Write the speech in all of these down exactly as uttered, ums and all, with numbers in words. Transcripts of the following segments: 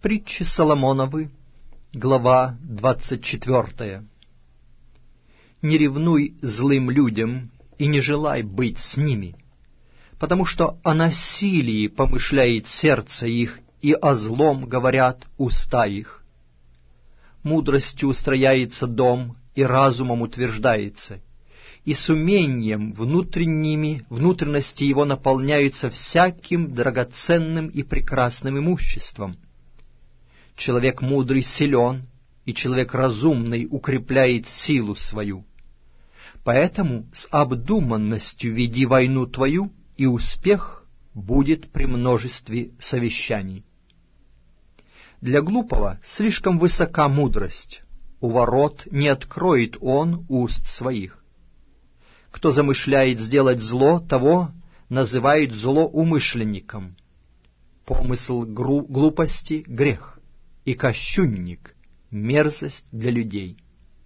Притчи Соломоновы, глава двадцать четвёртая. Не ревнуй злым людям и не желай быть с ними, потому что о насилии помышляет сердце их, и о злом говорят уста их. Мудростью устрояется дом, и разумом утверждается, и с умением внутренними внутренности его наполняются всяким драгоценным и прекрасным имуществом. Человек мудрый силен, и человек разумный укрепляет силу свою. Поэтому с обдуманностью веди войну твою, и успех будет при множестве совещаний. Для глупого слишком высока мудрость, у ворот не откроет он уст своих. Кто замышляет сделать зло, того называют злоумышленником. Помысл гру- глупости — грех, и кощунник — мерзость для людей.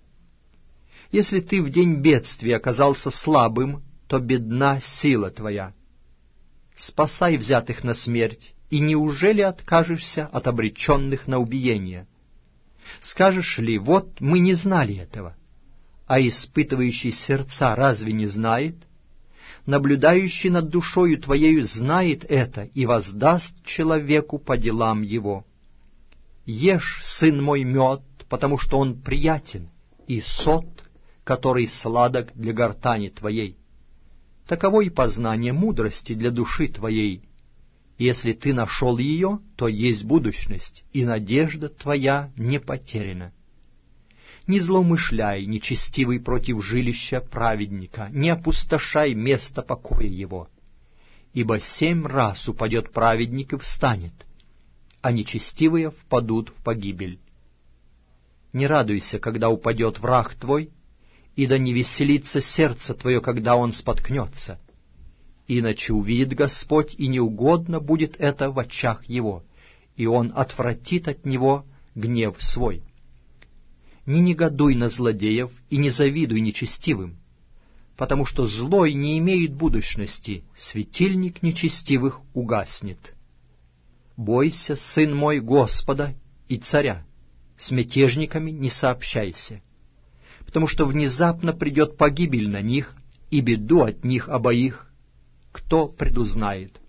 Если ты в день бедствия оказался слабым, то бедна сила твоя. Спасай взятых на смерть, и неужели откажешься от обреченных на убиение? Скажешь ли, вот мы не знали этого, а испытывающий сердца разве не знает? Наблюдающий над душою твоею знает это и воздаст человеку по делам его. Ешь, сын мой, мед, потому что он приятен, и сот, который сладок для гортани твоей. Таково и познание мудрости для души твоей. Если ты нашел ее, то есть будущность, и надежда твоя не потеряна. Не злоумышляй, нечестивый, против жилища праведника, не опустошай место покоя его. Ибо семь раз упадет праведник и встанет, а нечестивые впадут в погибель. Не радуйся, когда упадет враг твой, и да не веселится сердце твое, когда он споткнется. Иначе увидит Господь, и неугодно будет это в очах его, и он отвратит от него гнев свой. Не негодуй на злодеев и не завидуй нечестивым, потому что злой не имеет будущности, светильник нечестивых угаснет. Бойся, сын мой, Господа и царя, с мятежниками не сообщайся, потому что внезапно придет погибель на них, и беду от них обоих кто предузнает.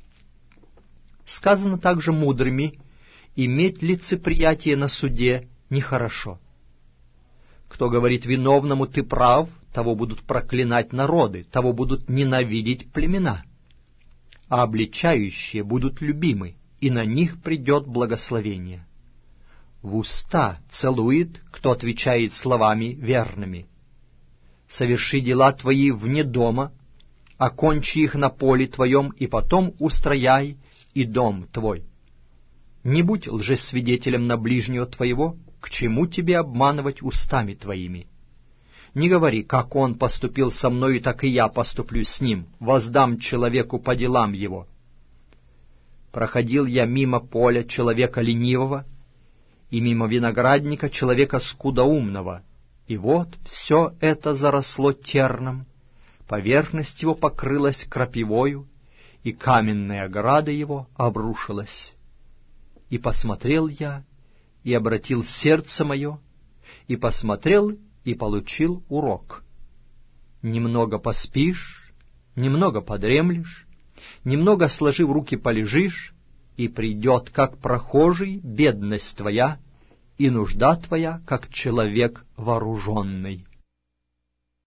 Сказано также мудрыми: иметь лицеприятие на суде нехорошо. Кто говорит виновному: ты прав, того будут проклинать народы, того будут ненавидеть племена, а обличающие будут любимы, и на них придет благословение. В уста целует, кто отвечает словами верными. Соверши дела твои вне дома, окончи их на поле твоем, и потом устрояй и дом твой. Не будь лжесвидетелем на ближнего твоего, к чему тебе обманывать устами твоими? Не говори: как он поступил со мною, так и я поступлю с ним, воздам человеку по делам его. Проходил я мимо поля человека ленивого, и мимо виноградника человека скудоумного, и вот все это заросло терном, поверхность его покрылась крапивою, и каменная ограда его обрушилась. И посмотрел я, и обратил сердце мое, и посмотрел, и получил урок. Немного поспишь, немного подремлешь, немного сложив руки полежишь, и придет, как прохожий, бедность твоя, и нужда твоя, как человек вооруженный.